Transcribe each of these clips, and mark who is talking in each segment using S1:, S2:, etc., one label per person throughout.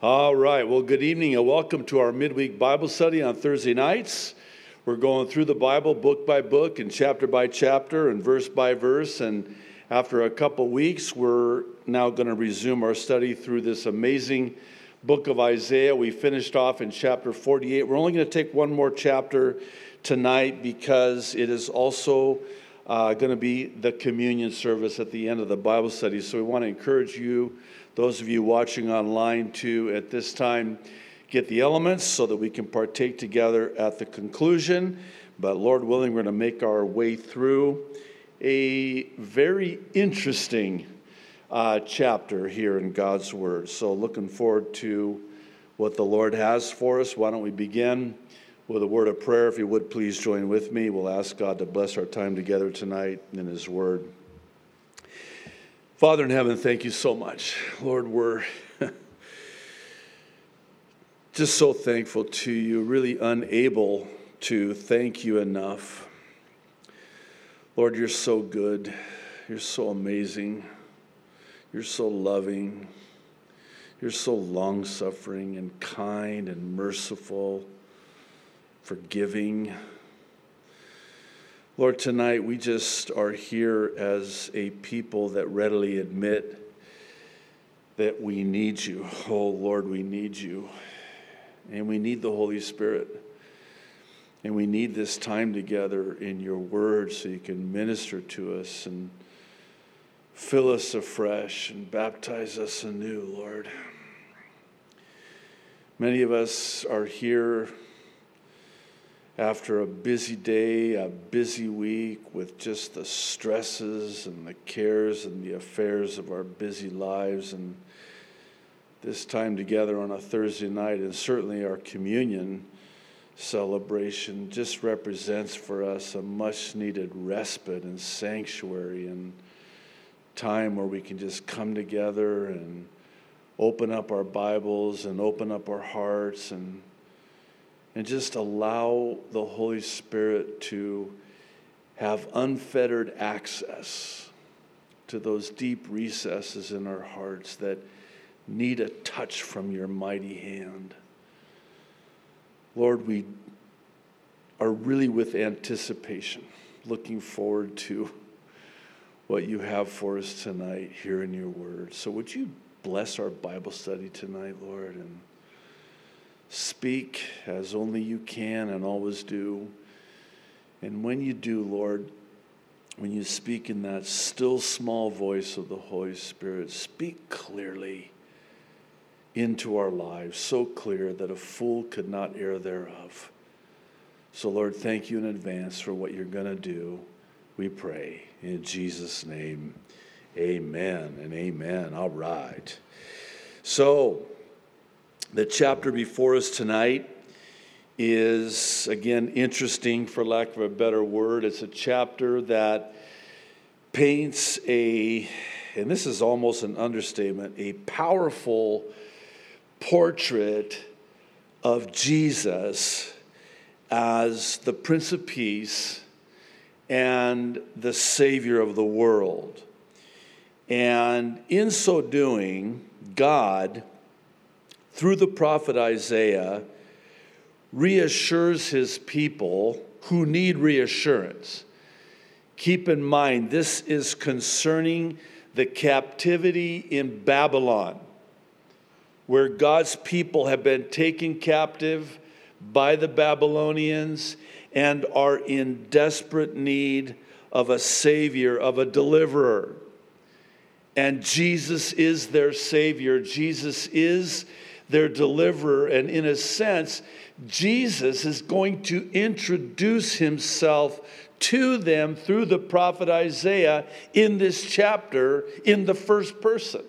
S1: All right. Well, good evening and welcome to our midweek Bible study on Thursday nights. We're going through the Bible book by book and chapter by chapter and verse by verse. And after a couple weeks, we're now going to resume our study through this amazing book of Isaiah. We finished off in chapter 48. We're only going to take one more chapter tonight because it is also going to be the communion service at the end of the Bible study. So we want to encourage you, those of you watching online, to at this time get the elements so that we can partake together at the conclusion. But Lord willing, we're going to make our way through a very interesting chapter here in God's Word. So looking forward to what the Lord has for us. Why don't we begin with a word of prayer? If you would please join with me. We'll ask God to bless our time together tonight in His Word. Father in heaven, thank you so much. Lord, we're just so thankful to you, really unable to thank you enough. Lord, you're so good. You're so amazing. You're so loving. You're so long-suffering and kind and merciful, forgiving. Lord, tonight we just are here as a people that readily admit that we need you. Oh, Lord, we need you. And we need the Holy Spirit. And we need this time together in your word so you can minister to us and fill us afresh and baptize us anew, Lord. Many of us are here after a busy day, a busy week, with just the stresses and the cares and the affairs of our busy lives. And this time together on a Thursday night, and certainly our communion celebration, just represents for us a much-needed respite and sanctuary and time where we can just come together and open up our Bibles and open up our hearts and just allow the Holy Spirit to have unfettered access to those deep recesses in our hearts that need a touch from your mighty hand. Lord, we are really with anticipation, looking forward to what you have for us tonight here in your word. So would you bless our Bible study tonight, Lord, and speak as only you can and always do. And when you do, Lord, when you speak in that still small voice of the Holy Spirit, speak clearly into our lives, so clear that a fool could not err thereof. So, Lord, thank you in advance for what you're going to do. We pray in Jesus' name. Amen and amen. All right. So, the chapter before us tonight is, again, interesting, for lack of a better word. It's a chapter that paints and this is almost an understatement, a powerful portrait of Jesus as the Prince of Peace and the Savior of the world. And in so doing, God, through the prophet Isaiah, reassures his people who need reassurance. Keep in mind, this is concerning the captivity in Babylon, where God's people have been taken captive by the Babylonians and are in desperate need of a Savior, of a deliverer. And Jesus is their Savior. Jesus is their deliverer. And in a sense, Jesus is going to introduce himself to them through the prophet Isaiah in this chapter in the first person.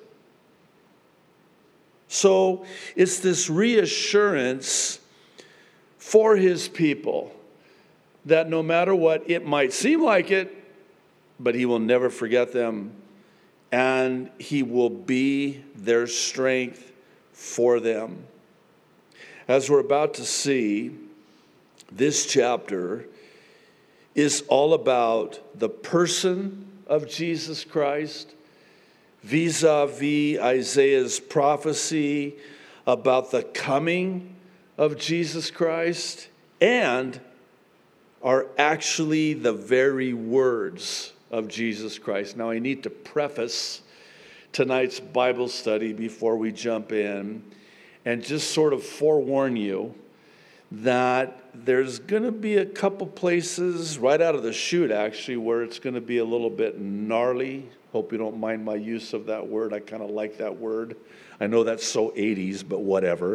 S1: So it's this reassurance for his people that no matter what, it might seem like it, but he will never forget them. And he will be their strength for them. As we're about to see, this chapter is all about the person of Jesus Christ vis-a-vis Isaiah's prophecy about the coming of Jesus Christ and are actually the very words of Jesus Christ. Now, I need to preface tonight's Bible study before we jump in and just sort of forewarn you that there's going to be a couple places right out of the chute, actually, where it's going to be a little bit gnarly. Hope you don't mind my use of that word. I kind of like that word. I know that's so 80s, but whatever.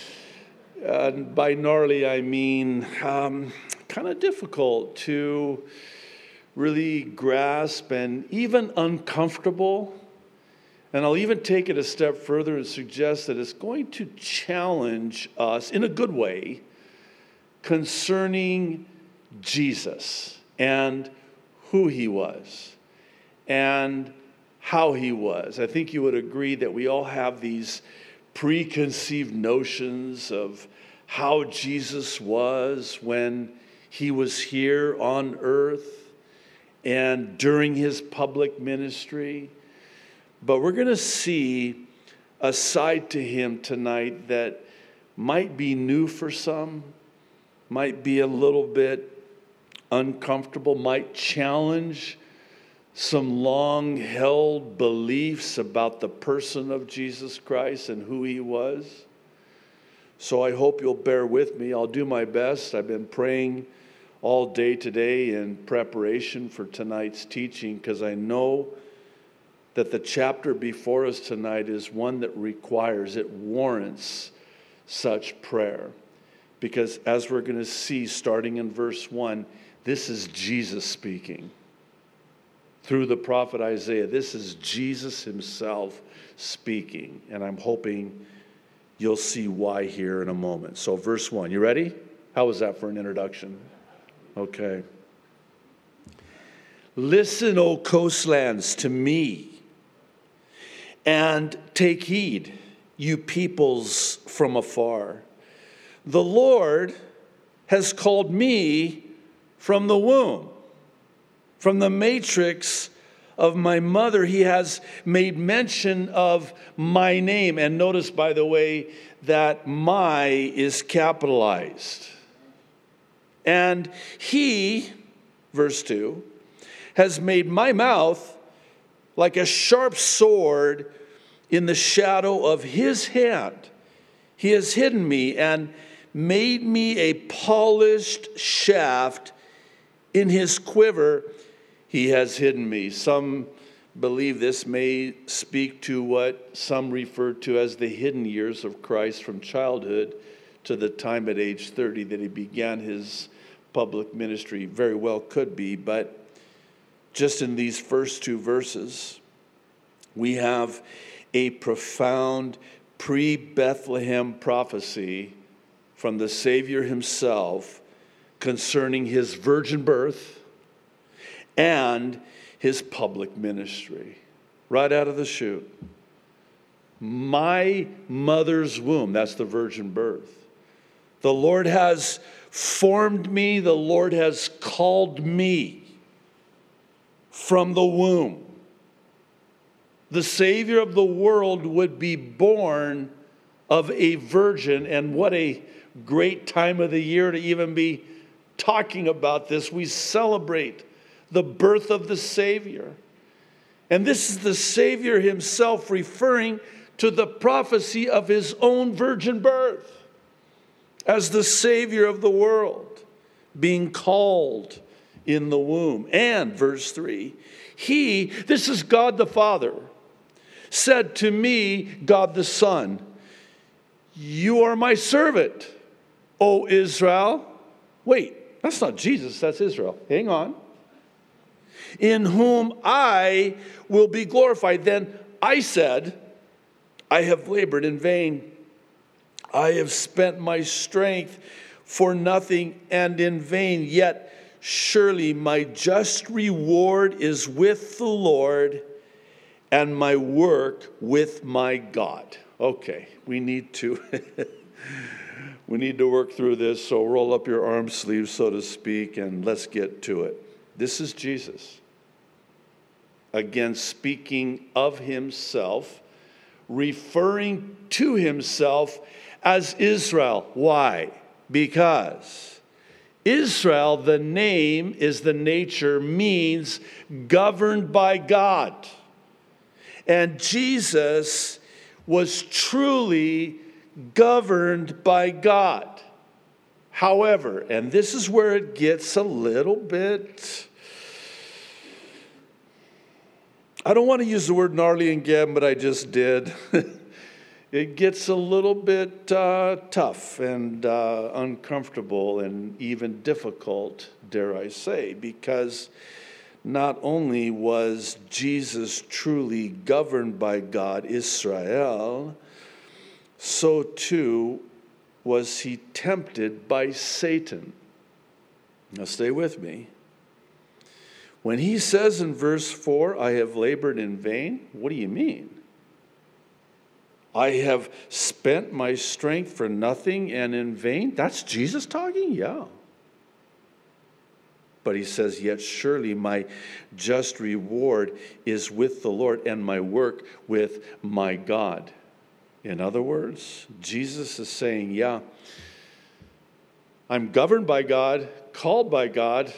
S1: By gnarly, I mean kind of difficult to really grasp and even uncomfortable. And I'll even take it a step further and suggest that it's going to challenge us in a good way concerning Jesus and who he was and how he was. I think you would agree that we all have these preconceived notions of how Jesus was when he was here on earth and during his public ministry. But we're going to see a side to him tonight that might be new for some, might be a little bit uncomfortable, might challenge some long-held beliefs about the person of Jesus Christ and who he was. So I hope you'll bear with me. I'll do my best. I've been praying all day today in preparation for tonight's teaching because I know that the chapter before us tonight is one that warrants such prayer. Because as we're going to see, starting in verse 1, this is Jesus speaking. Through the prophet Isaiah, this is Jesus himself speaking. And I'm hoping you'll see why here in a moment. So verse 1, you ready? How was that for an introduction? Okay. Listen, O coastlands, to me, and take heed, you peoples from afar. The Lord has called me from the womb. From the matrix of my mother, he has made mention of my name. And notice, by the way, that my is capitalized. And he, verse 2, has made my mouth like a sharp sword in the shadow of his hand. He has hidden me and made me a polished shaft in his quiver. He has hidden me. Some believe this may speak to what some refer to as the hidden years of Christ from childhood to the time at age 30 that he began his public ministry. Very well could be, but just in these first two verses, we have a profound pre-Bethlehem prophecy from the Savior himself concerning his virgin birth and his public ministry. Right out of the chute. My mother's womb, that's the virgin birth. The Lord has formed me, the Lord has called me from the womb. The Savior of the world would be born of a virgin, and what a great time of the year to even be talking about this. We celebrate the birth of the Savior. And this is the Savior himself referring to the prophecy of his own virgin birth as the Savior of the world, being called in the womb. And, verse 3, he, this is God the Father, said to me, God the Son, you are my servant, O Israel. Wait, that's not Jesus, that's Israel. Hang on. In whom I will be glorified. Then I said, I have labored in vain. I have spent my strength for nothing and in vain. Yet surely my just reward is with the Lord and my work with my God. Okay, we need to work through this, so roll up your arm sleeves, so to speak, and let's get to it. This is Jesus. Again, speaking of himself, referring to himself as Israel. Why? Because Israel, the name is the nature, means governed by God. And Jesus was truly governed by God. However, and this is where it gets a little bit, I don't want to use the word gnarly again, but I just did. It gets a little bit tough and uncomfortable and even difficult, dare I say, because not only was Jesus truly governed by God, Israel, so too was he tempted by Satan. Now stay with me. When he says in verse 4, I have labored in vain, what do you mean? I have spent my strength for nothing and in vain? That's Jesus talking? Yeah. But he says, yet surely my just reward is with the Lord and my work with my God. In other words, Jesus is saying, yeah, I'm governed by God, called by God,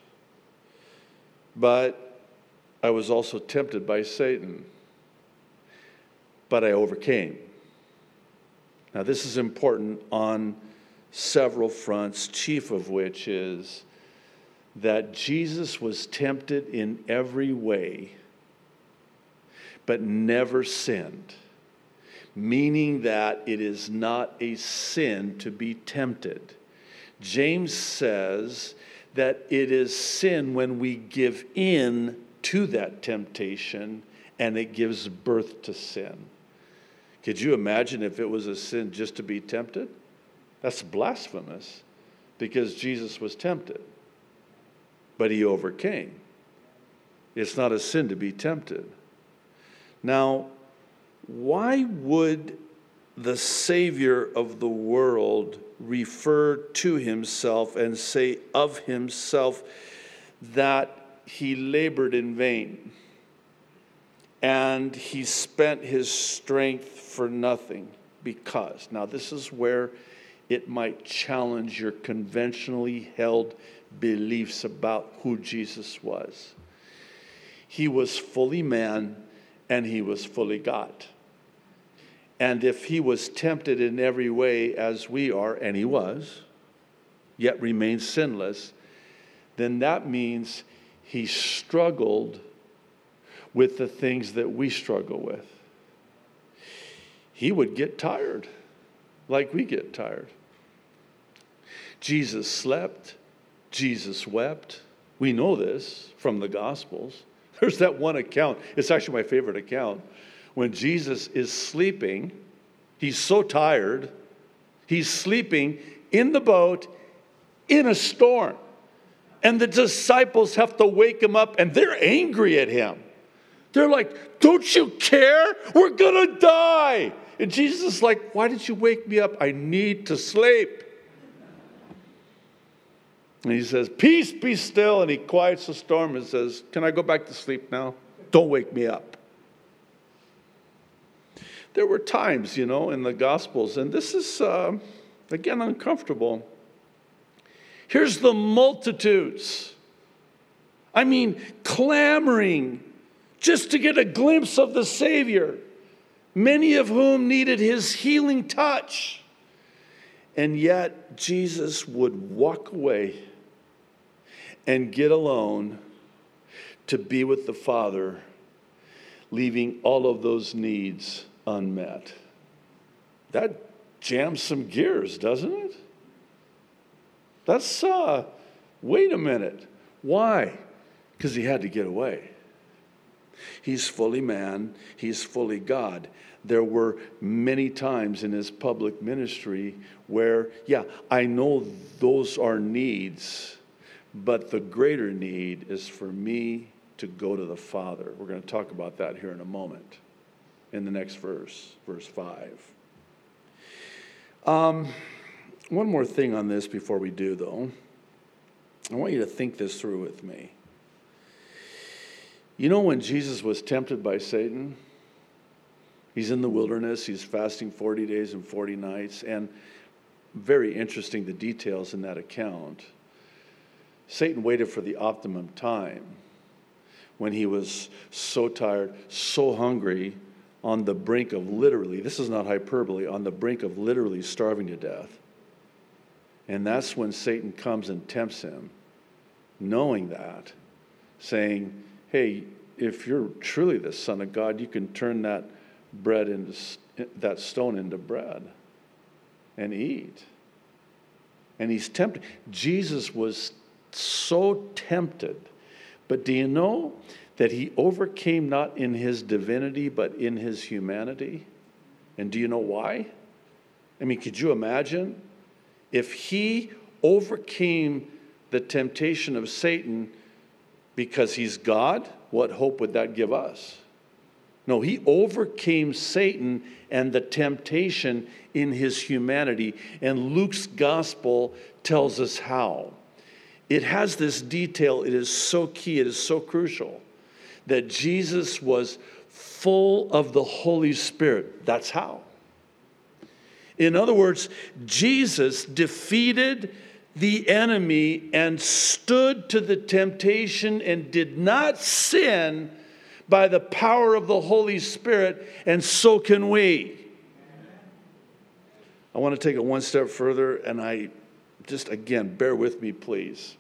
S1: but I was also tempted by Satan. But I overcame. Now this is important on several fronts, chief of which is that Jesus was tempted in every way, but never sinned. Meaning that it is not a sin to be tempted. James says that it is sin when we give in to that temptation and it gives birth to sin. Could you imagine if it was a sin just to be tempted? That's blasphemous because Jesus was tempted, but he overcame. It's not a sin to be tempted. Now, why would the Savior of the world refer to himself and say of himself that he labored in vain and he spent his strength for nothing? Because, now this is where it might challenge your conventionally held beliefs about who Jesus was. He was fully man and he was fully God. And if he was tempted in every way as we are, and he was, yet remained sinless, then that means he struggled with the things that we struggle with. He would get tired, like we get tired. Jesus slept. Jesus wept. We know this from the Gospels. There's that one account. It's actually my favorite account. When Jesus is sleeping, he's so tired, he's sleeping in the boat in a storm. And the disciples have to wake him up, and they're angry at him. They're like, don't you care? We're going to die. And Jesus is like, why did you wake me up? I need to sleep. And he says, peace, be still. And he quiets the storm and says, can I go back to sleep now? Don't wake me up. There were times, in the Gospels, and this is, again, uncomfortable. Here's the multitudes. I mean, clamoring just to get a glimpse of the Savior, many of whom needed his healing touch. And yet, Jesus would walk away and get alone to be with the Father, leaving all of those needs unmet. That jams some gears, doesn't it? That's, wait a minute. Why? Because he had to get away. He's fully man. He's fully God. There were many times in his public ministry where, I know those are needs, but the greater need is for me to go to the Father. We're going to talk about that here in a moment, in the next verse, verse 5. One more thing on this before we do, though. I want you to think this through with me. When Jesus was tempted by Satan, He's in the wilderness. He's fasting 40 days and 40 nights. And very interesting, the details in that account. Satan waited for the optimum time when he was so tired, so hungry, on the brink of literally, this is not hyperbole, on the brink of literally starving to death. And that's when Satan comes and tempts him, knowing that, saying, hey, if you're truly the Son of God, you can turn that stone into bread and eat. And he's tempted. Jesus was so tempted. But do you know that he overcame not in his divinity, but in his humanity? And do you know why? I mean, could you imagine if he overcame the temptation of Satan because he's God? What hope would that give us? No, he overcame Satan and the temptation in his humanity. And Luke's gospel tells us how. It has this detail. It is so key. It is so crucial that Jesus was full of the Holy Spirit. That's how. In other words, Jesus defeated the enemy and stood to the temptation and did not sin by the power of the Holy Spirit, and so can we. I want to take it one step further, and again, bear with me, please.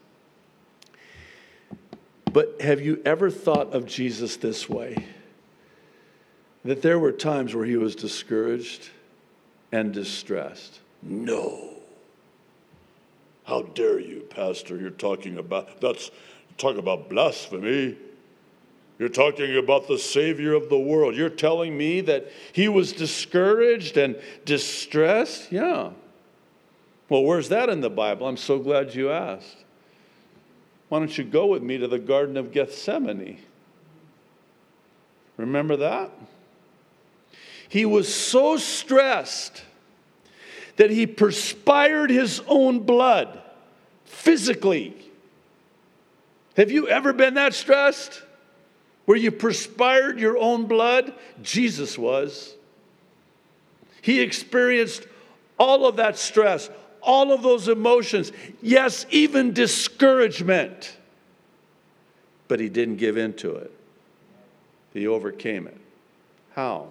S1: But have you ever thought of Jesus this way? That there were times where he was discouraged and distressed? No. How dare you, Pastor? You're talking about blasphemy. You're talking about the Savior of the world. You're telling me that he was discouraged and distressed? Yeah. Well, where's that in the Bible? I'm so glad you asked. Why don't you go with me to the Garden of Gethsemane? Remember that? He was so stressed that he perspired his own blood physically. Have you ever been that stressed? Where you perspired your own blood? Jesus was. He experienced all of that stress, all of those emotions, yes, even discouragement. But he didn't give in to it. He overcame it. How?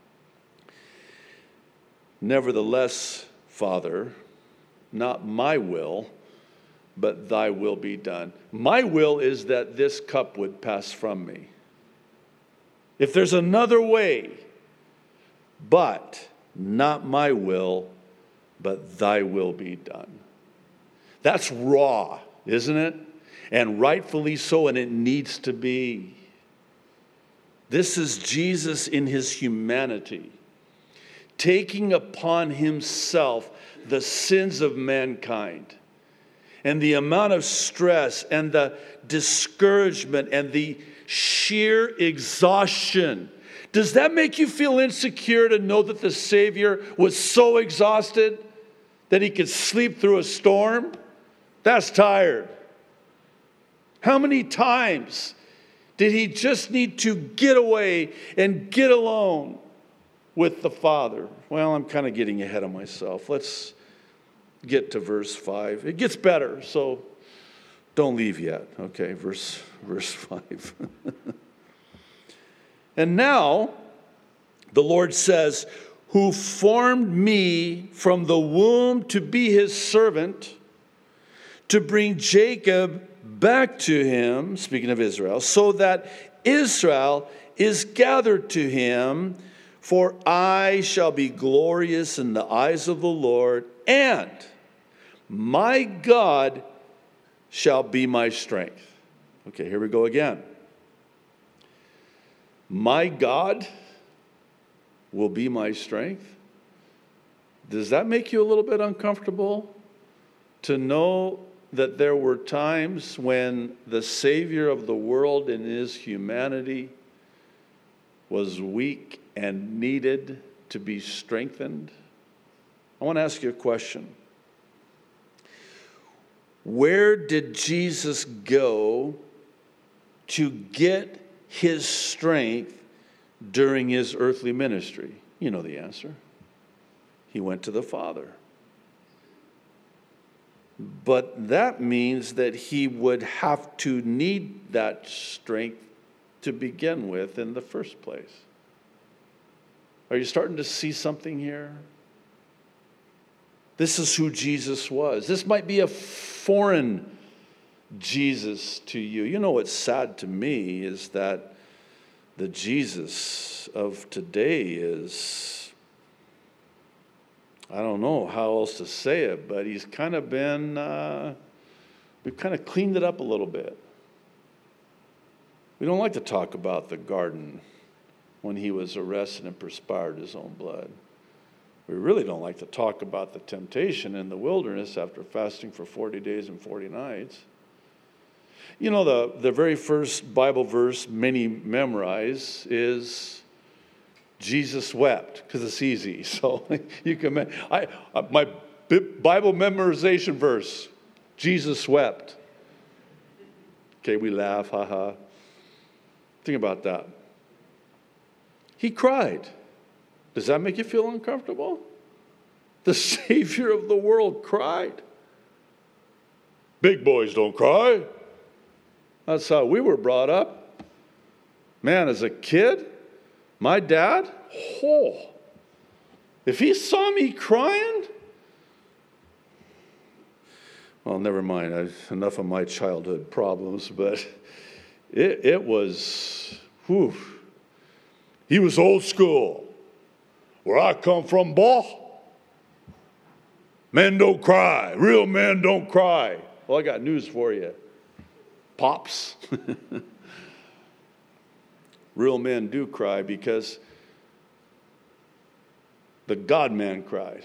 S1: Nevertheless, Father, not my will, but thy will be done. My will is that this cup would pass from me. If there's another way, but not my will, but thy will be done. That's raw, isn't it? And rightfully so, and it needs to be. This is Jesus in his humanity, taking upon himself the sins of mankind. And the amount of stress and the discouragement and the sheer exhaustion. Does that make you feel insecure to know that the Savior was so exhausted that he could sleep through a storm? That's tired. How many times did he just need to get away and get alone with the Father? Well, I'm kind of getting ahead of myself. Let's get to verse 5. It gets better, so don't leave yet. Okay, verse 5. And now, the Lord says, who formed me from the womb to be his servant, to bring Jacob back to him, speaking of Israel, so that Israel is gathered to him, for I shall be glorious in the eyes of the Lord, and my God shall be my strength. Okay, here we go again. My God will be my strength. Does that make you a little bit uncomfortable to know that there were times when the Savior of the world in his humanity was weak and needed to be strengthened? I want to ask you a question. Where did Jesus go to get his strength during his earthly ministry? You know the answer. He went to the Father. But that means that he would have to need that strength to begin with in the first place. Are you starting to see something here? This is who Jesus was. This might be a foreign Jesus to you. You know what's sad to me is that the Jesus of today is, I don't know how else to say it, but he's kind of been, we've kind of cleaned it up a little bit. We don't like to talk about the garden when he was arrested and perspired his own blood. We really don't like to talk about the temptation in the wilderness after fasting for 40 days and 40 nights. You know, the very first Bible verse many memorize is Jesus wept, because it's easy. So you can, my Bible memorization verse, Jesus wept. Okay, we laugh, haha. Think about that. He cried. Does that make you feel uncomfortable? The Savior of the world cried. Big boys don't cry. That's how we were brought up. Man, as a kid, my dad, if he saw me crying, well, never mind. Enough of my childhood problems, but it was, he was old school. Where I come from, boy, men don't cry. Real men don't cry. Well, I got news for you. Pops. Real men do cry because the God-man cried.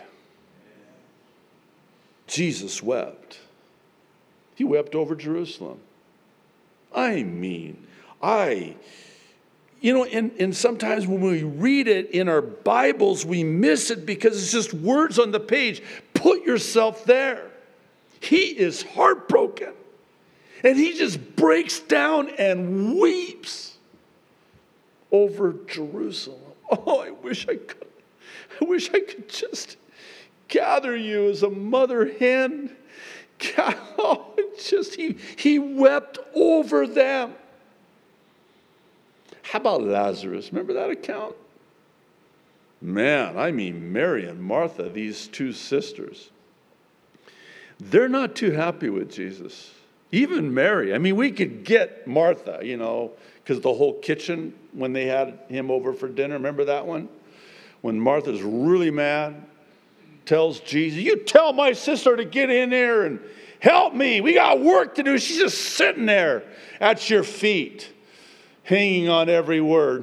S1: Jesus wept. He wept over Jerusalem. And sometimes when we read it in our Bibles, we miss it because it's just words on the page. Put yourself there. He is heartbroken. And he just breaks down and weeps over Jerusalem. Oh, I wish I could. I wish I could just gather you as a mother hen. Oh, he wept over them. How about Lazarus? Remember that account? Man, I mean Mary and Martha, these two sisters. They're not too happy with Jesus. Even Mary. I mean, we could get Martha, because the whole kitchen, when they had him over for dinner, remember that one? When Martha's really mad, tells Jesus, you tell my sister to get in there and help me. We got work to do. She's just sitting there at your feet, hanging on every word.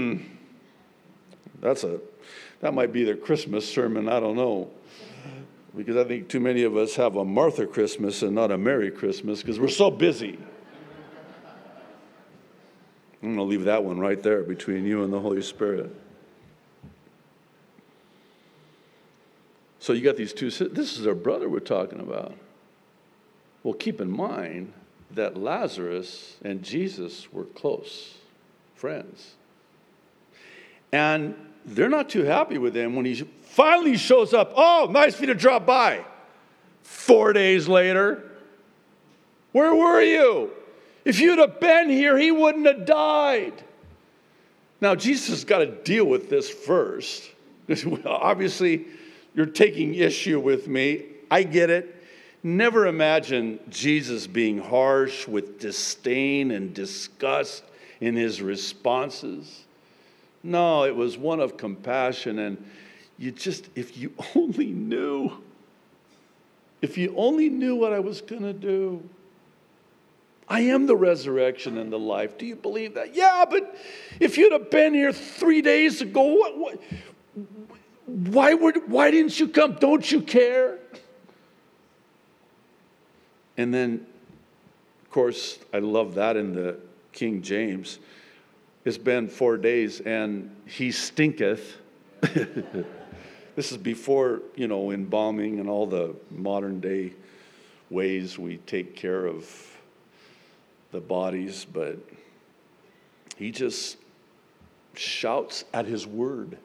S1: That might be their Christmas sermon. I don't know. Because I think too many of us have a Martha Christmas and not a Merry Christmas because we're so busy. I'm going to leave that one right there between you and the Holy Spirit. So you got these two, this is our brother we're talking about. Well, keep in mind that Lazarus and Jesus were close friends. And they're not too happy with him when he finally shows up. Oh, nice for you to drop by. 4 days later. Where were you? If you'd have been here, he wouldn't have died. Now, Jesus has got to deal with this first. Obviously, you're taking issue with me. I get it. Never imagine Jesus being harsh with disdain and disgust in his responses. No, it was one of compassion, and if you only knew what I was going to do. I am the resurrection and the life. Do you believe that? Yeah, but if you'd have been here 3 days ago, why didn't you come? Don't you care? And then, of course, I love that in the King James. It's been 4 days, and he stinketh. This is before, embalming and all the modern day ways we take care of the bodies, but he just shouts at his word,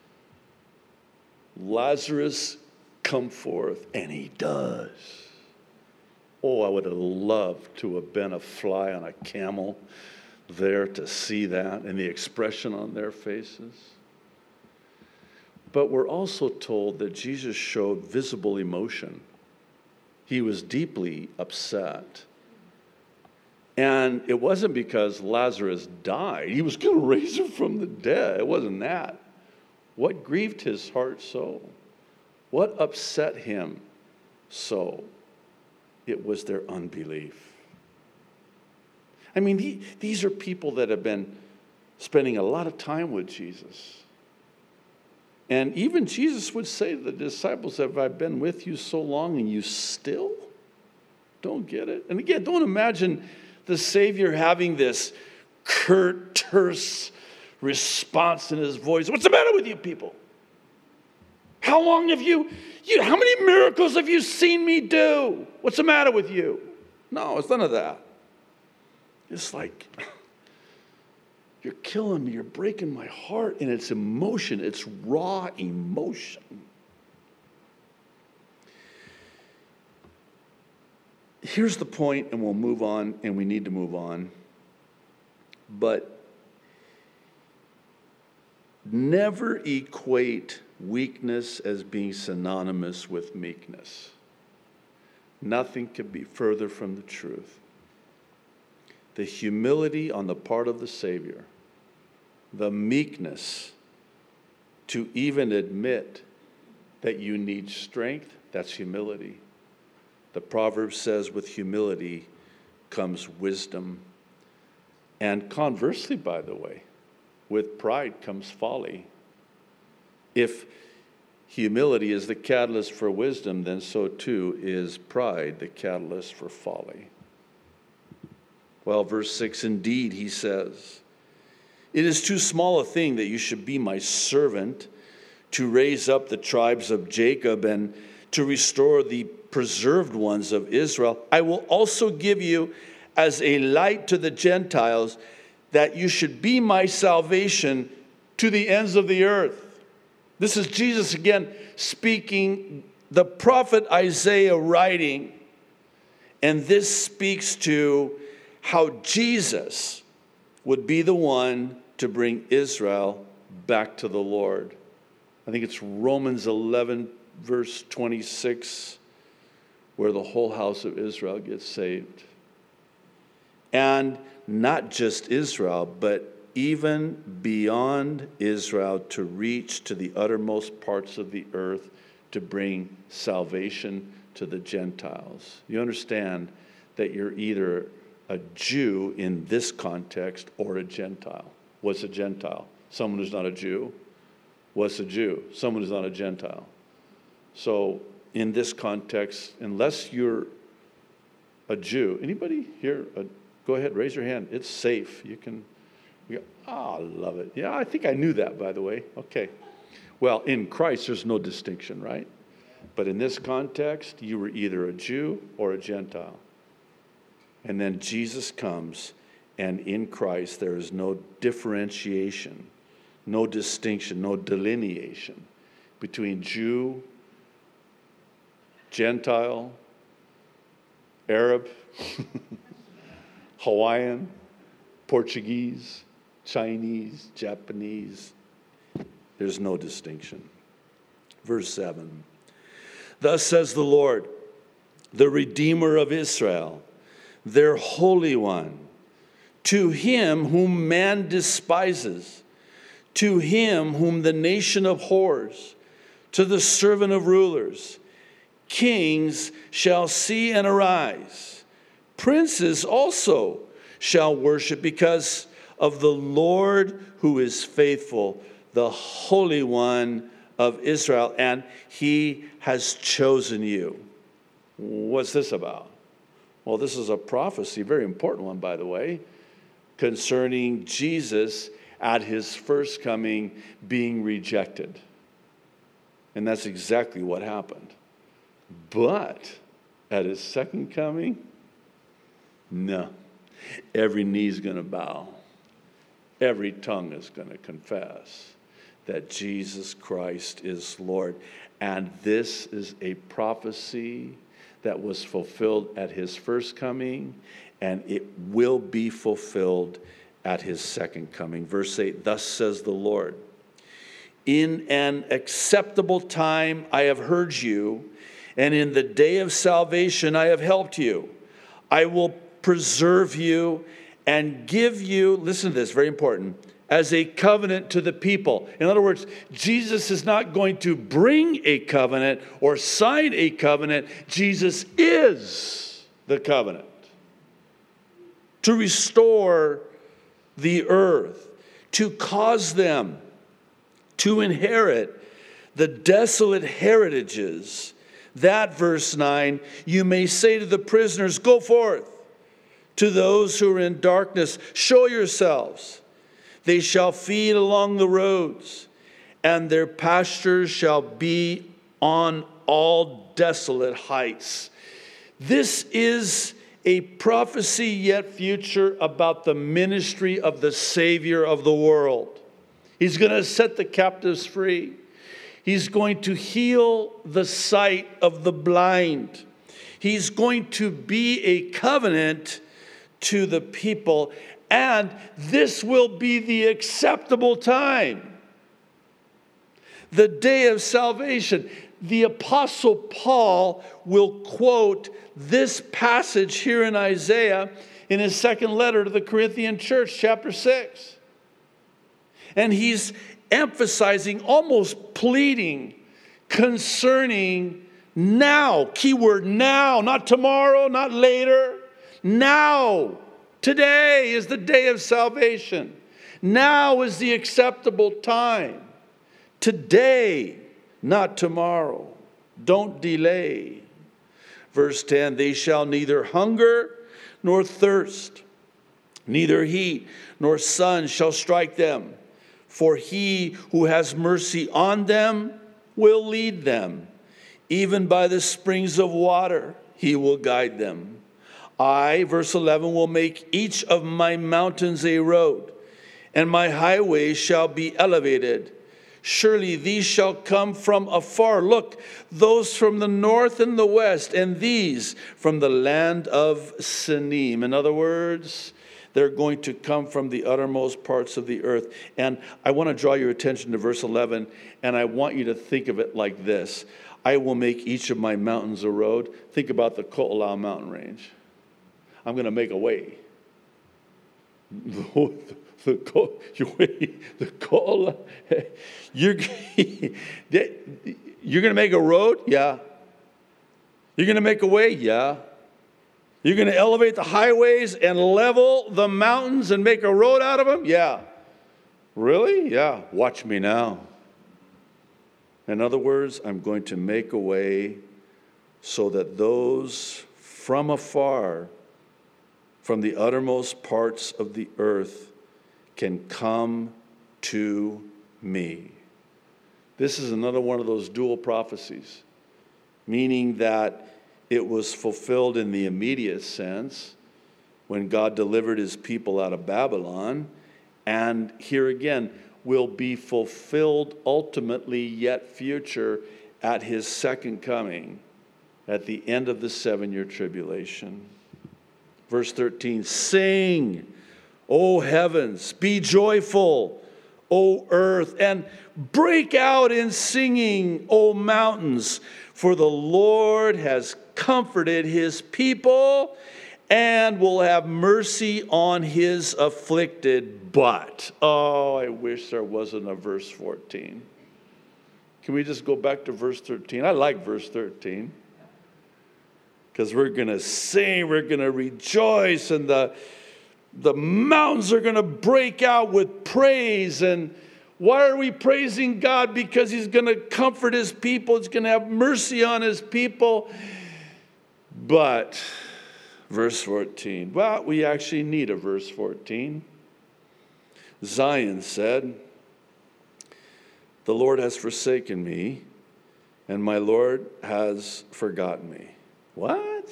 S1: Lazarus, come forth. And he does. Oh, I would have loved to have been a fly on a camel there to see that and the expression on their faces. But we're also told that Jesus showed visible emotion. He was deeply upset. And it wasn't because Lazarus died. He was going to raise him from the dead. It wasn't that. What grieved his heart so? What upset him so? It was their unbelief. I mean, these are people that have been spending a lot of time with Jesus. And even Jesus would say to the disciples, have I been with you so long and you still don't get it? And again, don't imagine the Savior having this curt, terse response in his voice. What's the matter with you people? How long have you how many miracles have you seen me do? What's the matter with you? No, it's none of that. It's like, you're killing me. You're breaking my heart. And it's emotion. It's raw emotion. Here's the point, and we'll move on, and we need to move on. But never equate weakness as being synonymous with meekness. Nothing could be further from the truth. The humility on the part of the Savior, the meekness to even admit that you need strength, that's humility. The proverb says with humility comes wisdom. And conversely, by the way, with pride comes folly. If humility is the catalyst for wisdom, then so too is pride the catalyst for folly. Well, verse 6, indeed, he says, it is too small a thing that you should be my servant to raise up the tribes of Jacob and to restore the preserved ones of Israel. I will also give you as a light to the Gentiles, that you should be my salvation to the ends of the earth. This is Jesus again speaking, the prophet Isaiah writing, and this speaks to how Jesus would be the one to bring Israel back to the Lord. I think it's Romans 11, verse 26, where the whole house of Israel gets saved. And not just Israel, but even beyond Israel, to reach to the uttermost parts of the earth to bring salvation to the Gentiles. You understand that you're either a Jew in this context or a Gentile. What's a Gentile? Someone who's not a Jew. What's a Jew? Someone who's not a Gentile. So in this context, unless you're a Jew, anybody here, go ahead, raise your hand. It's safe. You can, I love it. Yeah, I think I knew that, by the way. Okay. Well, in Christ, there's no distinction, right? But in this context, you were either a Jew or a Gentile. And then Jesus comes, and in Christ, there is no differentiation, no distinction, no delineation between Jew, Gentile, Arab, Hawaiian, Portuguese, Chinese, Japanese. There's no distinction. Verse 7. Thus says the Lord, the Redeemer of Israel, their Holy One, to him whom man despises, to him whom the nation abhors, to the servant of rulers, kings shall see and arise. Princes also shall worship because of the Lord who is faithful, the Holy One of Israel, and he has chosen you. What's this about? Well, this is a prophecy, a very important one, by the way, concerning Jesus at his first coming being rejected. And that's exactly what happened. But at his second coming, no. Every knee's going to bow. every tongue is going to confess that Jesus Christ is Lord. And this is a prophecy that was fulfilled at his first coming, and it will be fulfilled at his second coming. Verse 8, thus says the Lord, in an acceptable time I have heard you, and in the day of salvation I have helped you. I will preserve you and give you, listen to this, very important, as a covenant to the people. In other words, Jesus is not going to bring a covenant or sign a covenant. Jesus is the covenant to restore the earth, to cause them to inherit the desolate heritages. That, verse 9, you may say to the prisoners, go forth. To those who are in darkness, show yourselves. They shall feed along the roads, and their pastures shall be on all desolate heights. This is a prophecy yet future about the ministry of the Savior of the world. He's going to set the captives free. He's going to heal the sight of the blind. He's going to be a covenant to the people. And this will be the acceptable time. The day of salvation. The Apostle Paul will quote this passage here in Isaiah in his second letter to the Corinthian church, chapter 6. And he's emphasizing, almost pleading, concerning now. Keyword now, not tomorrow, not later. Now. Today is the day of salvation. Now is the acceptable time. Today, not tomorrow. Don't delay. Verse 10, they shall neither hunger nor thirst, neither heat nor sun shall strike them. For he who has mercy on them will lead them. Even by the springs of water he will guide them. I, verse 11, will make each of my mountains a road, and my highways shall be elevated. Surely these shall come from afar. Look, those from the north and the west, and these from the land of Sinim. In other words, they're going to come from the uttermost parts of the earth. And I want to draw your attention to verse 11, and I want you to think of it like this. I will make each of my mountains a road. Think about the Ko'olau mountain range. I'm going to make a way. You're going to make a road? Yeah. You're going to make a way? Yeah. You're going to elevate the highways and level the mountains and make a road out of them? Yeah. Really? Yeah. Watch me now. In other words, I'm going to make a way so that those from afar, from the uttermost parts of the earth, can come to me. This is another one of those dual prophecies, meaning that it was fulfilled in the immediate sense when God delivered his people out of Babylon, and here again will be fulfilled ultimately yet future at his second coming at the end of the 7-year tribulation. Verse 13, sing, O heavens, be joyful, O earth, and break out in singing, O mountains, for the Lord has comforted his people and will have mercy on his afflicted. But, oh, I wish there wasn't a verse 14. Can we just go back to verse 13? I like verse 13. Because we're going to sing, we're going to rejoice, and the mountains are going to break out with praise. And why are we praising God? Because he's going to comfort his people. He's going to have mercy on his people. But, verse 14, well, we actually need a verse 14. Zion said, the Lord has forsaken me, and my Lord has forgotten me. What?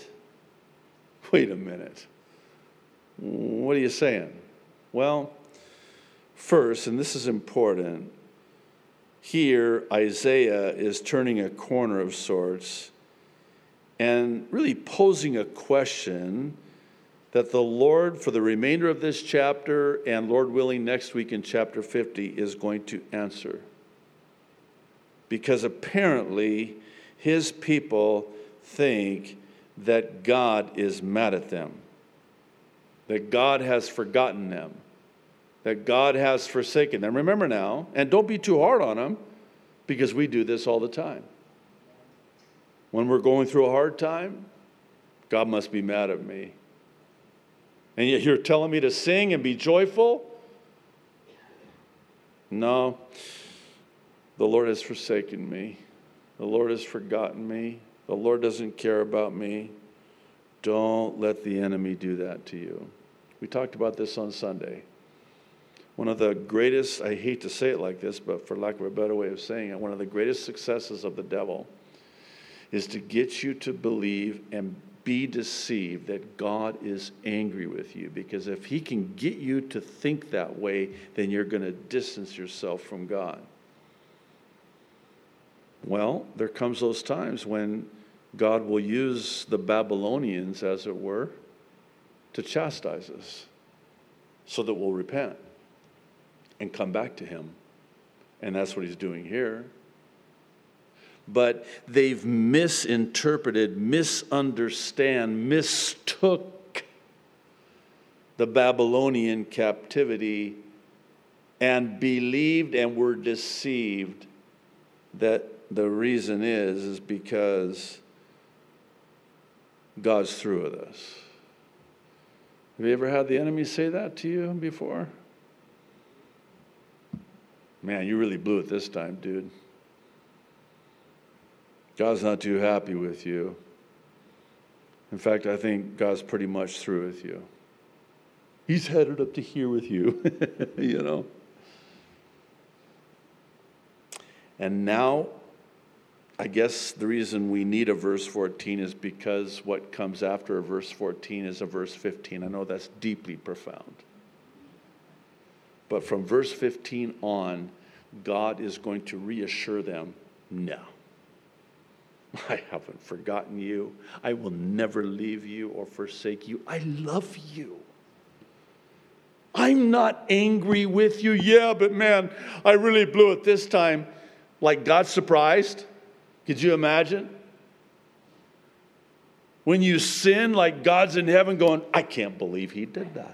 S1: Wait a minute. What are you saying? Well, First, and this is important, here Isaiah is turning a corner of sorts and really posing a question that the Lord, for the remainder of this chapter and Lord willing next week in chapter 50, is going to answer. Because apparently his people think that God is mad at them, that God has forgotten them, that God has forsaken them. Remember now, and don't be too hard on them, because we do this all the time. When we're going through a hard time, God must be mad at me. And yet you're telling me to sing and be joyful? No. The Lord has forsaken me. The Lord has forgotten me. The Lord doesn't care about me. Don't let the enemy do that to you. We talked about this on Sunday. One of the greatest, I hate to say it like this, but for lack of a better way of saying it, one of the greatest successes of the devil is to get you to believe and be deceived that God is angry with you. Because if he can get you to think that way, then you're going to distance yourself from God. Well, there comes those times when God will use the Babylonians, as it were, to chastise us so that we'll repent and come back to him. And that's what he's doing here. But they've misinterpreted, mistook the Babylonian captivity and believed and were deceived that the reason is because God's through with us. Have you ever had the enemy say that to you before? Man, you really blew it this time, dude. God's not too happy with you. In fact, I think God's pretty much through with you. He's headed up to here with you, you know. And now, I guess the reason we need a verse 14 is because what comes after a verse 14 is a verse 15. I know that's deeply profound. But from verse 15 on, God is going to reassure them, no. I haven't forgotten you. I will never leave you or forsake you. I love you. I'm not angry with you. Yeah, but man, I really blew it this time. Like God's surprised. Could you imagine? When you sin, like God's in heaven going, I can't believe he did that.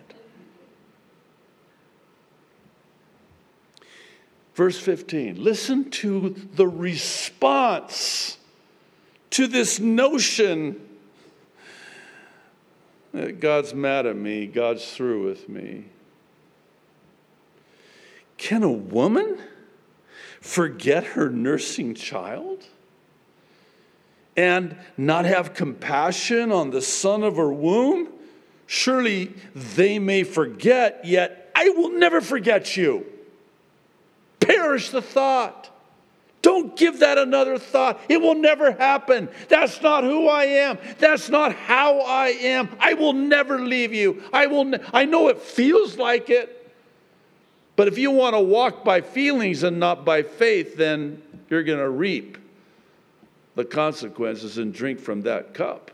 S1: Verse 15, listen to the response to this notion that God's mad at me, God's through with me. Can a woman forget her nursing child and not have compassion on the son of her womb? Surely they may forget, yet I will never forget you. Perish the thought. Don't give that another thought. It will never happen. That's not who I am. That's not how I am. I will never leave you. I know it feels like it. But if you want to walk by feelings and not by faith, then you're going to reap the consequences and drink from that cup.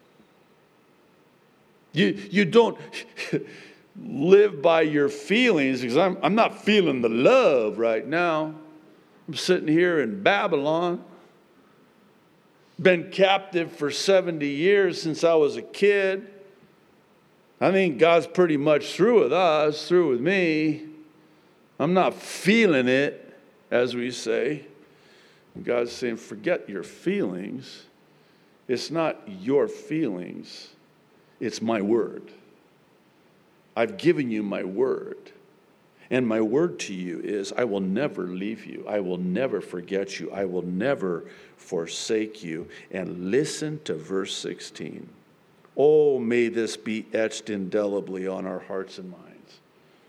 S1: You don't live by your feelings, because I'm not feeling the love right now. I'm sitting here in Babylon, been captive for 70 years since I was a kid. I think God's pretty much through with us, through with me. I'm not feeling it, as we say. God's saying, forget your feelings. It's not your feelings. It's my word. I've given you my word. And my word to you is, I will never leave you. I will never forget you. I will never forsake you. And listen to verse 16. Oh, may this be etched indelibly on our hearts and minds.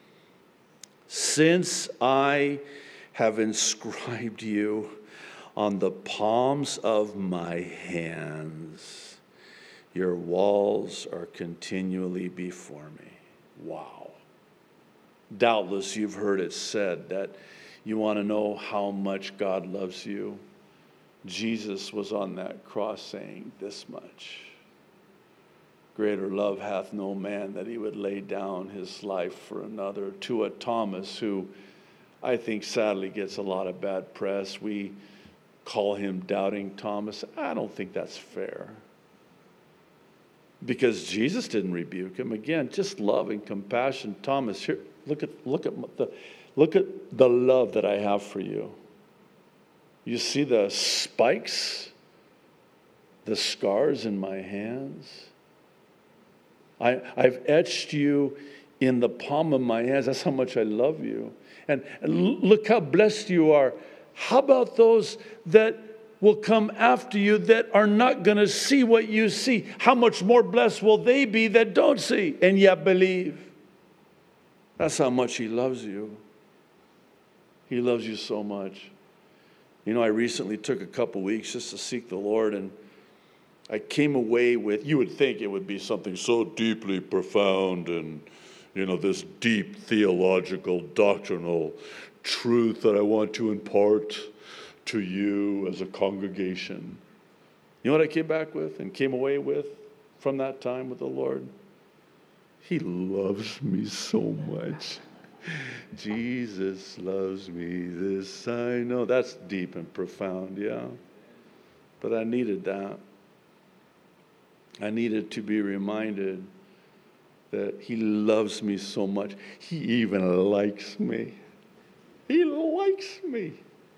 S1: Since I have inscribed you on the palms of my hands, your walls are continually before me. Wow. Doubtless you've heard it said that you want to know how much God loves you. Jesus was on that cross saying this much. Greater love hath no man that he would lay down his life for another. To a Thomas who I think sadly gets a lot of bad press. We call him Doubting Thomas. I don't think that's fair. Because Jesus didn't rebuke him. Again, just love and compassion. Thomas, here, look at the love that I have for you. You see the spikes, the scars in my hands? I've etched you in the palm of my hands. That's how much I love you. And look how blessed you are. How about those that will come after you that are not going to see what you see? How much more blessed will they be that don't see and yet believe? That's how much he loves you. He loves you so much. You know, I recently took a couple weeks just to seek the Lord, and I came away with, you would think it would be something so deeply profound and, you know, this deep theological, doctrinal truth that I want to impart to you as a congregation. You know what I came back with and came away with from that time with the Lord? He loves me so much. Jesus loves me, this I know. That's deep and profound, yeah. But I needed that. I needed to be reminded that he loves me so much. He even likes me. He likes me.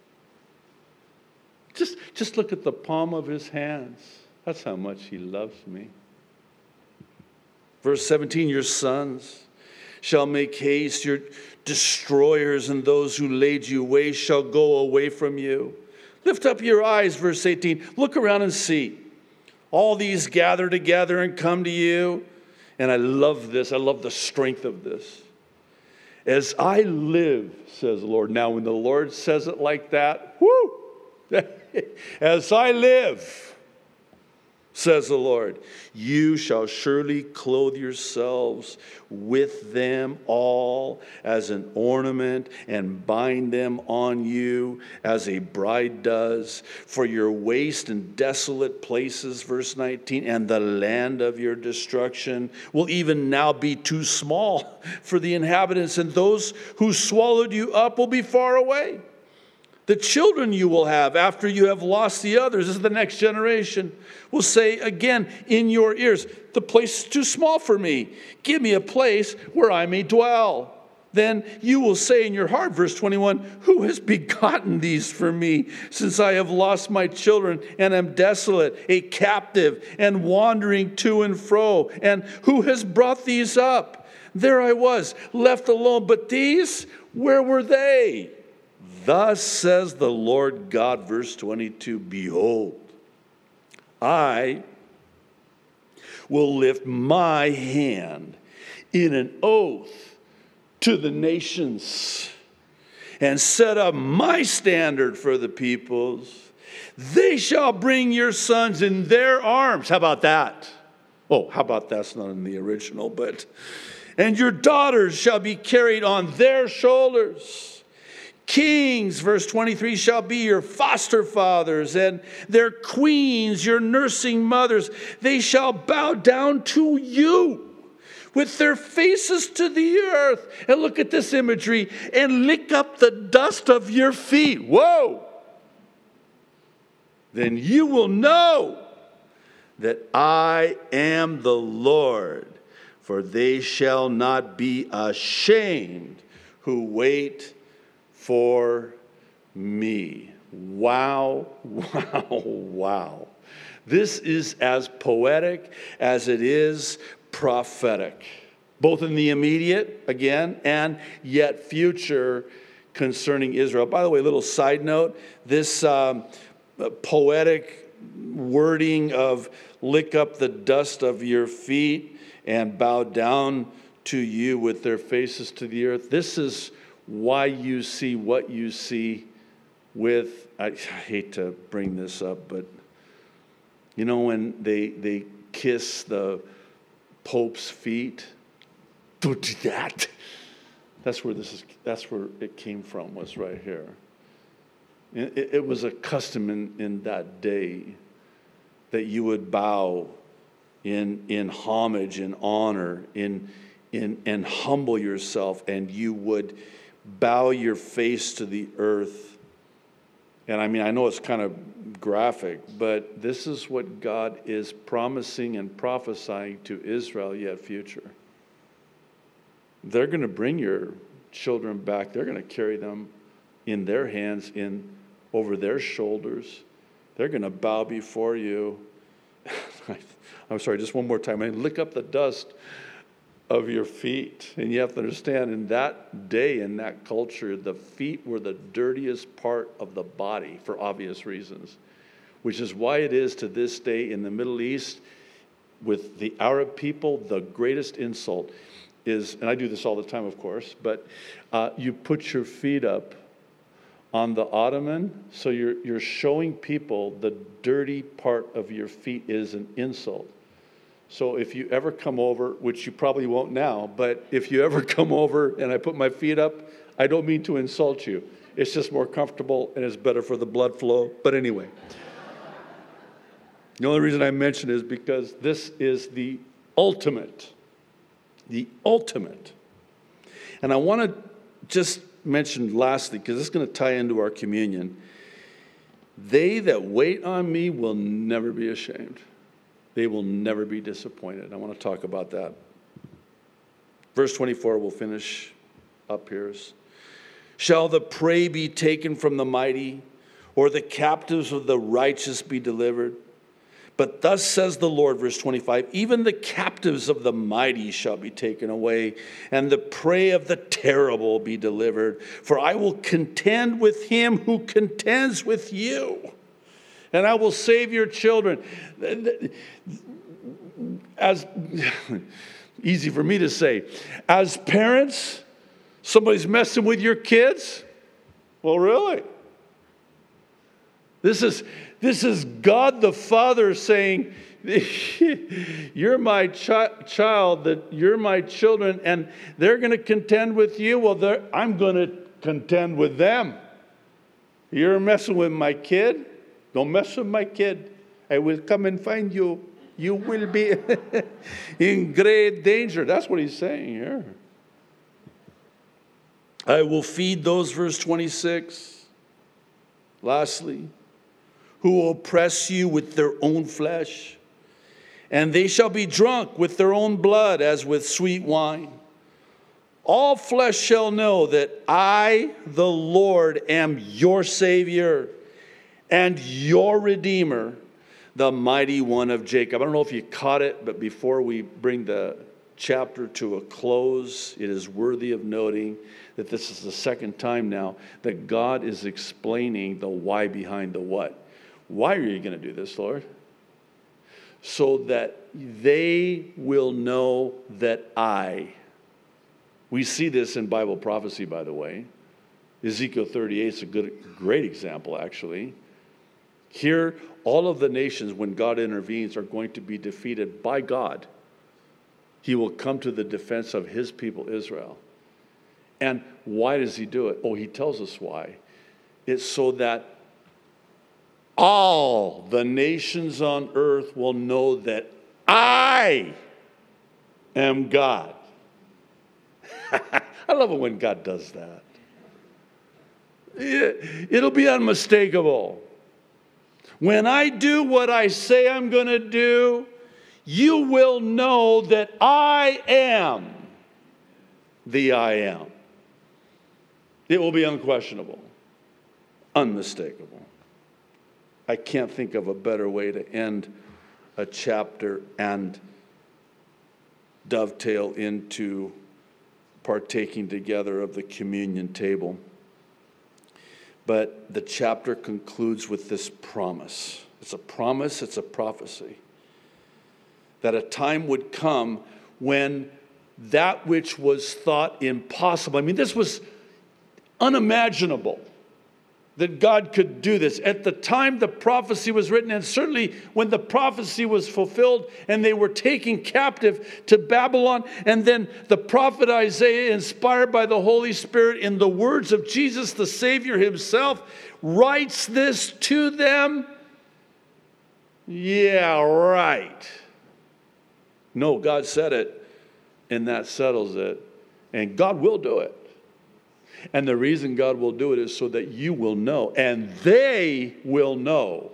S1: Just look at the palm of his hands. That's how much he loves me. Verse 17, your sons shall make haste, your destroyers and those who laid you waste shall go away from you. Lift up your eyes, verse 18. Look around and see. All these gather together and come to you. And I love this. I love the strength of this. As I live, says the Lord. Now, when the Lord says it like that, whoo! As I live, says the Lord, you shall surely clothe yourselves with them all as an ornament and bind them on you as a bride does for your waste and desolate places, verse 19, and the land of your destruction will even now be too small for the inhabitants, and those who swallowed you up will be far away. The children you will have after you have lost the others, this is the next generation, will say again in your ears, the place is too small for me. Give me a place where I may dwell. Then you will say in your heart, verse 21, who has begotten these for me, since I have lost my children and am desolate, a captive and wandering to and fro? And who has brought these up? There I was, left alone, but these, where were they? Thus says the Lord God, verse 22, behold, I will lift my hand in an oath to the nations and set up my standard for the peoples. They shall bring your sons in their arms. How about that? Oh, how about that's not in the original, but. And your daughters shall be carried on their shoulders. Kings, verse 23, shall be your foster fathers, and their queens, your nursing mothers. They shall bow down to you with their faces to the earth. And look at this imagery, and lick up the dust of your feet. Whoa! Then you will know that I am the Lord, for they shall not be ashamed who wait for me. Wow, wow, wow. This is as poetic as it is prophetic, both in the immediate, again, and yet future concerning Israel. By the way, a little side note, this poetic wording of lick up the dust of your feet and bow down to you with their faces to the earth, this is why you see what you see with, I hate to bring this up, but you know when they kiss the Pope's feet? Don't do that. That's where it came from, was right here. It was a custom in that day that you would bow in homage, in honor, and humble yourself, and you would bow your face to the earth. And I mean, I know it's kind of graphic, but this is what God is promising and prophesying to Israel yet future. They're going to bring your children back. They're going to carry them in their hands, over their shoulders. They're going to bow before you. I'm sorry, just one more time. Lick up the dust of your feet. And you have to understand, in that day, in that culture, the feet were the dirtiest part of the body for obvious reasons, which is why it is to this day in the Middle East, with the Arab people, the greatest insult is, and I do this all the time, of course, but you put your feet up on the ottoman, so you're showing people the dirty part of your feet is an insult. So if you ever come over, which you probably won't now, but if you ever come over and I put my feet up, I don't mean to insult you. It's just more comfortable and it's better for the blood flow. But anyway, the only reason I mention it is because this is the ultimate. The ultimate. And I want to just mention lastly, because this is going to tie into our communion. They that wait on me will never be ashamed. They will never be disappointed. I want to talk about that. Verse 24, we'll finish up here. Shall the prey be taken from the mighty, or the captives of the righteous be delivered? But thus says the Lord, verse 25, even the captives of the mighty shall be taken away, and the prey of the terrible be delivered. For I will contend with him who contends with you, and I will save your children. As easy for me to say, as parents, somebody's messing with your kids? Well, really? This is God the Father saying, you're my child, that you're my children, and they're going to contend with you. Well, I'm going to contend with them. You're messing with my kid? Don't mess with my kid. I will come and find you. You will be in great danger. That's what he's saying here. I will feed those, verse 26. Lastly, who will oppress you with their own flesh, and they shall be drunk with their own blood as with sweet wine. All flesh shall know that I, the Lord, am your Savior and your Redeemer, the mighty one of Jacob. I don't know if you caught it, but before we bring the chapter to a close, it is worthy of noting that this is the second time now that God is explaining the why behind the what. Why are you going to do this, Lord? So that they will know that we see this in Bible prophecy, by the way. Ezekiel 38 is a great example, actually. Here, all of the nations, when God intervenes, are going to be defeated by God. He will come to the defense of his people, Israel. And why does he do it? Oh, he tells us why. It's so that all the nations on earth will know that I am God. I love it when God does that. It'll be unmistakable. When I do what I say I'm going to do, you will know that I am the I am. It will be unquestionable, unmistakable. I can't think of a better way to end a chapter and dovetail into partaking together of the communion table. But the chapter concludes with this promise. It's a promise, it's a prophecy. That a time would come when that which was thought impossible, this was unimaginable. that God could do this. At the time the prophecy was written, and certainly when the prophecy was fulfilled and they were taken captive to Babylon, and then the prophet Isaiah, inspired by the Holy Spirit in the words of Jesus, the Savior himself, writes this to them. Yeah, right. No, God said it, and that settles it. And God will do it. And the reason God will do it is so that you will know, and they will know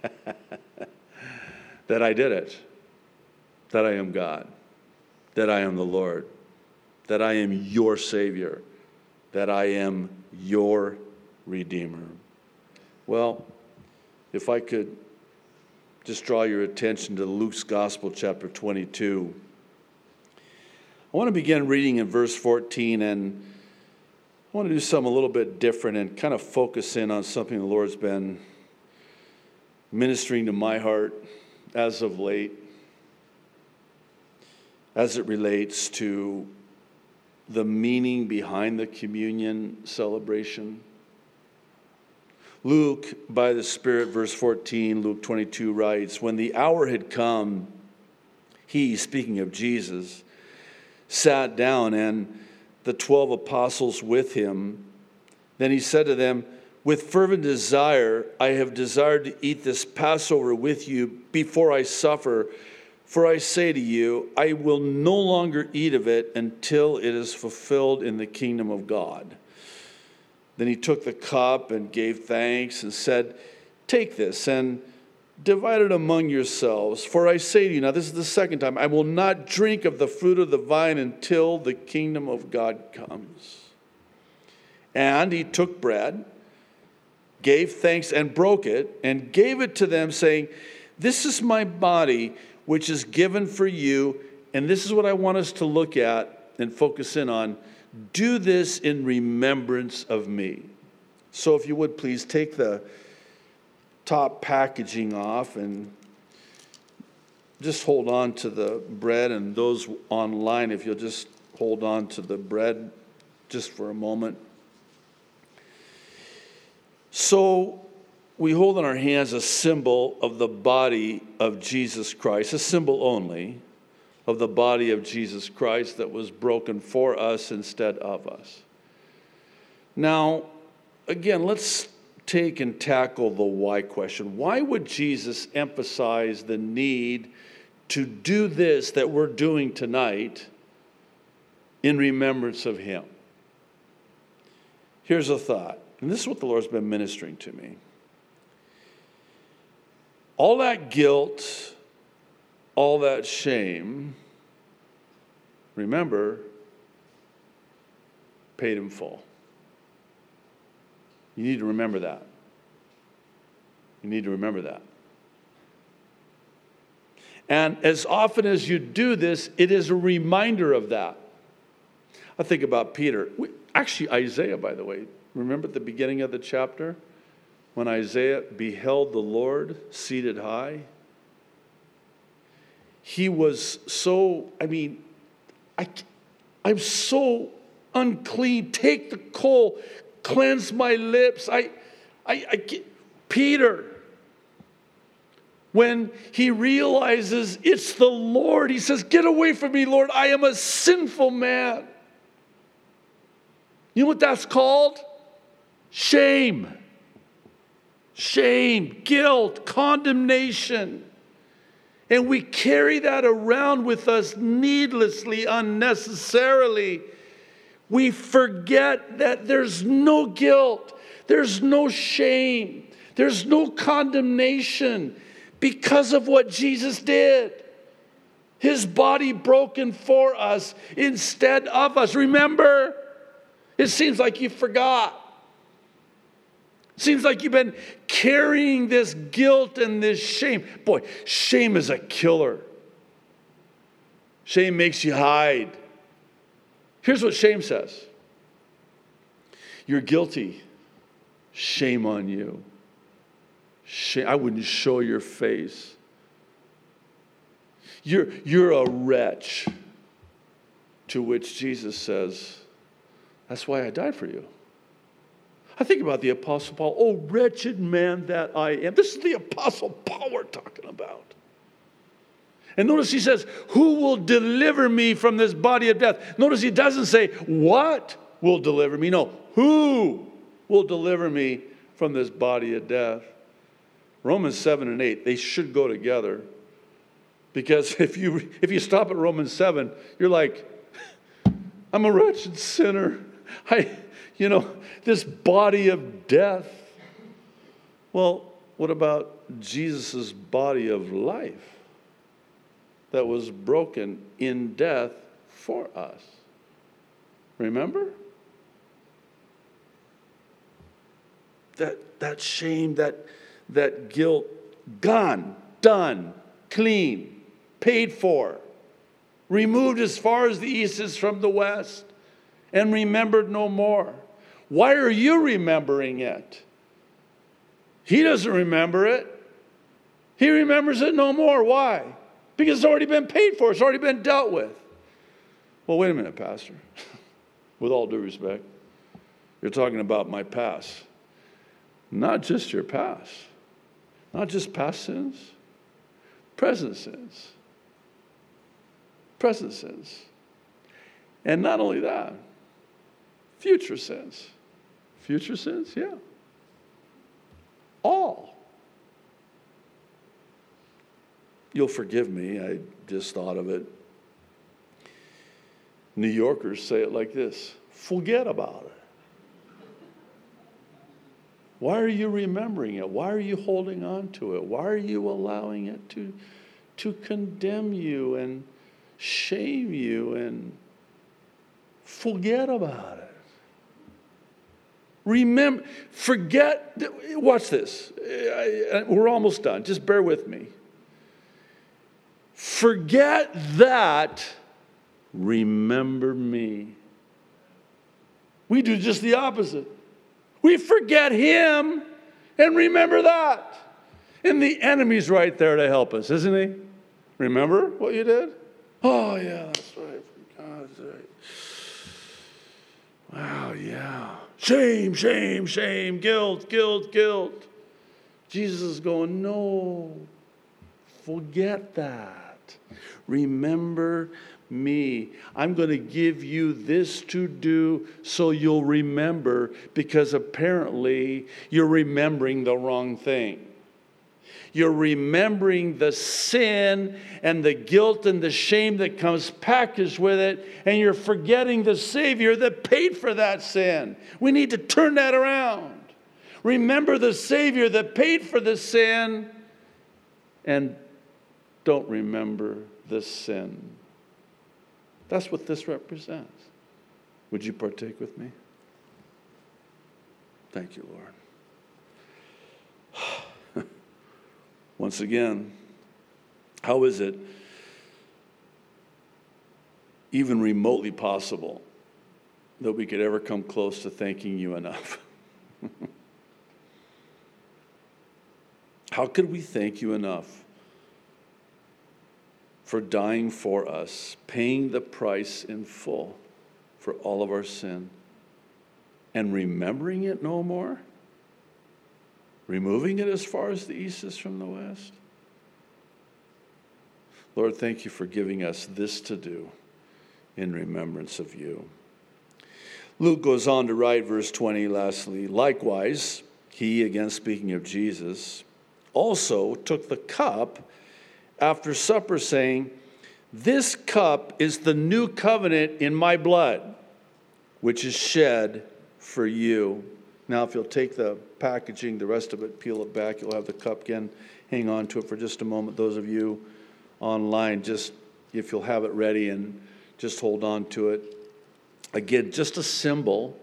S1: that I did it, that I am God, that I am the Lord, that I am your Savior, that I am your Redeemer. Well, if I could just draw your attention to Luke's Gospel, chapter 22. I want to begin reading in verse 14, and I want to do something a little bit different and kind of focus in on something the Lord's been ministering to my heart as of late, as it relates to the meaning behind the communion celebration. Luke, by the Spirit, verse 14, Luke 22 writes, "When the hour had come, he," speaking of Jesus, "sat down, and the 12 apostles with him. Then he said to them, 'With fervent desire I have desired to eat this Passover with you before I suffer. For I say to you, I will no longer eat of it until it is fulfilled in the kingdom of God.' Then he took the cup and gave thanks and said, 'Take this and divide it among yourselves. For I say to you,'" now this is the second time, "'I will not drink of the fruit of the vine until the kingdom of God comes.' And he took bread, gave thanks and broke it, and gave it to them, saying, 'This is my body, which is given for you.' And this is what I want us to look at and focus in on. 'Do this in remembrance of me.'" So if you would please take the top packaging off and just hold on to the bread, and those online, if you'll just hold on to the bread just for a moment. So we hold in our hands a symbol of the body of Jesus Christ, a symbol only of the body of Jesus Christ that was broken for us instead of us. Now, again, let's take and tackle the why question. Why would Jesus emphasize the need to do this that we're doing tonight in remembrance of him? Here's a thought, and this is what the Lord's been ministering to me. All that guilt, all that shame, remember, paid in full. You need to remember that. You need to remember that. And as often as you do this, it is a reminder of that. I think about Peter. Actually, Isaiah, by the way. Remember at the beginning of the chapter when Isaiah beheld the Lord seated high? He was so, I'm so unclean. Take the coal. Cleanse my lips. Peter, when he realizes it's the Lord, he says, "Get away from me, Lord. I am a sinful man." You know what that's called? Shame. Shame, guilt, condemnation. And we carry that around with us needlessly, unnecessarily. We forget that there's no guilt, there's no shame, there's no condemnation because of what Jesus did. His body broken for us instead of us. Remember, it seems like you forgot. It seems like you've been carrying this guilt and this shame. Boy, shame is a killer. Shame makes you hide. Here's what shame says. You're guilty. Shame on you. Shame. I wouldn't show your face. You're a wretch. To which Jesus says, that's why I died for you. I think about the Apostle Paul. Oh, wretched man that I am. This is the Apostle Paul we're talking about. And notice he says, who will deliver me from this body of death? Notice he doesn't say, what will deliver me? No, who will deliver me from this body of death? Romans 7 and 8, they should go together. Because if you stop at Romans 7, you're like, I'm a wretched sinner. This body of death. Well, what about Jesus' body of life that was broken in death for us? Remember? That shame, that guilt, gone, done, clean, paid for, removed as far as the east is from the west, and remembered no more. Why are you remembering it? He doesn't remember it. He remembers it no more. Why? Because it's already been paid for. It's already been dealt with. Well, wait a minute, Pastor. With all due respect, you're talking about my past. Not just your past. Not just past sins. Present sins. Present sins. And not only that, future sins. Future sins? Yeah. All. You'll forgive me, I just thought of it. New Yorkers say it like this: forget about it. Why are you remembering it? Why are you holding on to it? Why are you allowing it to condemn you and shame you and forget about it? Remember, forget, watch this. We're almost done. Just bear with me. Forget that, remember me. We do just the opposite. We forget him and remember that. And the enemy's right there to help us, isn't he? Remember what you did? Oh, yeah, that's right. For God's sake. Wow, yeah. Shame, shame, shame, guilt, guilt, guilt. Jesus is going, no, forget that. Remember me. I'm going to give you this to do so you'll remember, because apparently you're remembering the wrong thing. You're remembering the sin and the guilt and the shame that comes packaged with it, and you're forgetting the Savior that paid for that sin. We need to turn that around. Remember the Savior that paid for the sin, and don't remember the sin. That's what this represents. Would you partake with me? Thank you, Lord. Once again, how is it even remotely possible that we could ever come close to thanking you enough? How could we thank you enough for dying for us, paying the price in full for all of our sin, and remembering it no more? Removing it as far as the east is from the west? Lord, thank you for giving us this to do in remembrance of you. Luke goes on to write, verse 20, lastly, likewise, he, again speaking of Jesus, also took the cup after supper, saying, this cup is the new covenant in my blood, which is shed for you. Now, if you'll take the packaging, the rest of it, peel it back, you'll have the cup again. Hang on to it for just a moment. Those of you online, just if you'll have it ready and just hold on to it. Again, just a symbol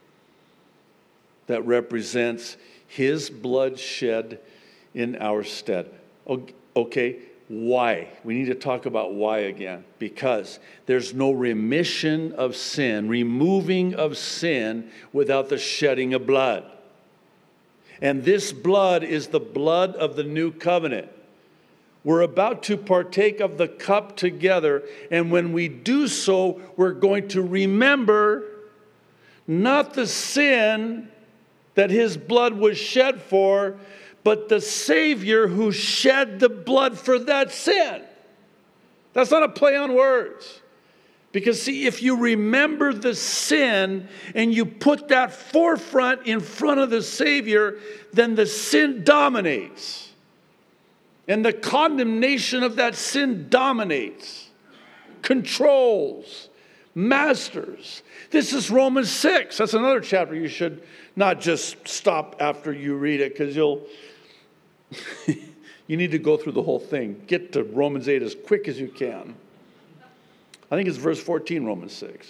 S1: that represents his blood shed in our stead. Okay, why? We need to talk about why again. Because there's no remission of sin, removing of sin without the shedding of blood. And this blood is the blood of the new covenant. We're about to partake of the cup together, and when we do so, we're going to remember not the sin that his blood was shed for, but the Savior who shed the blood for that sin. That's not a play on words. Because see, if you remember the sin and you put that forefront in front of the Savior, then the sin dominates. And the condemnation of that sin dominates, controls, masters. This is Romans 6. That's another chapter you should not just stop after you read it, because you need to go through the whole thing. Get to Romans 8 as quick as you can. I think it's verse 14, Romans 6.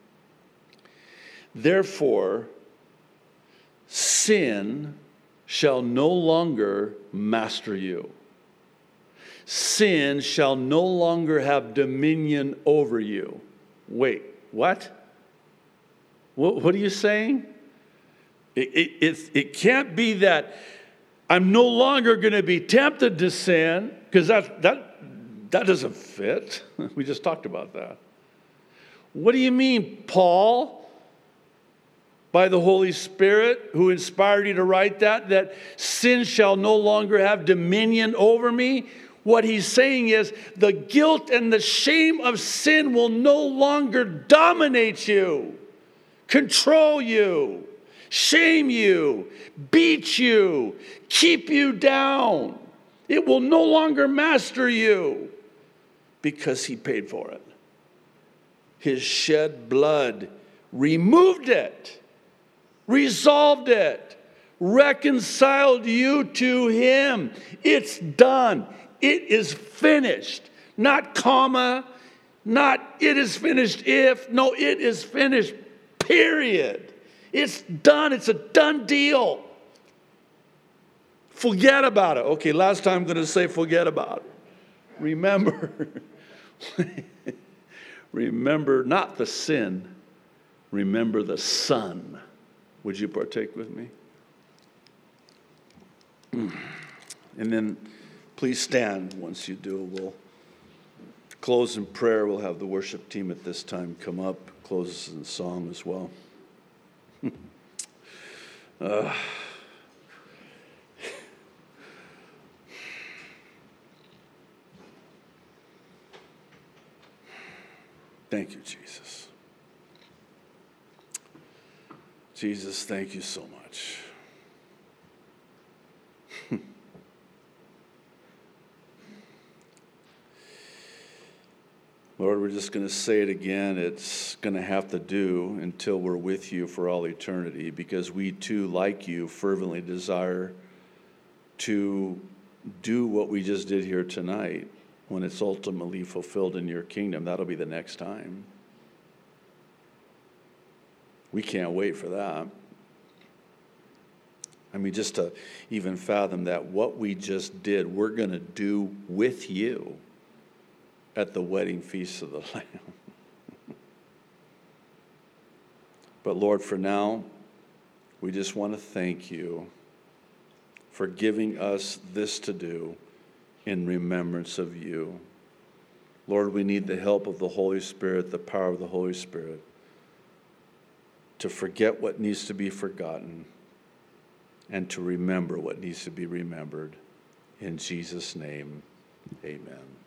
S1: Therefore, sin shall no longer master you. Sin shall no longer have dominion over you. Wait, what? What are you saying? It can't be that I'm no longer going to be tempted to sin, because that doesn't fit. We just talked about that. What do you mean, Paul, by the Holy Spirit, who inspired you to write that sin shall no longer have dominion over me? What he's saying is the guilt and the shame of sin will no longer dominate you, control you, shame you, beat you, keep you down. It will no longer master you because he paid for it. His shed blood removed it, resolved it, reconciled you to him. It's done. It is finished. Not comma, not it is finished if. No, it is finished, period. It's done. It's a done deal. Forget about it. Okay, last time I'm going to say forget about it. Remember. Remember not the sin. Remember the Son. Would you partake with me? And then please stand once you do. We'll close in prayer. We'll have the worship team at this time come up, close in song as well. Thank you, Jesus. Jesus, thank you so much. Lord, we're just going to say it again. It's going to have to do until we're with you for all eternity, because we too, like you, fervently desire to do what we just did here tonight. When it's ultimately fulfilled in your kingdom, that'll be the next time. We can't wait for that. I mean, just to even fathom that what we just did, we're going to do with you at the wedding feast of the Lamb. But Lord, for now, we just want to thank you for giving us this to do in remembrance of you. Lord, we need the help of the Holy Spirit, the power of the Holy Spirit, to forget what needs to be forgotten and to remember what needs to be remembered. In Jesus' name, amen.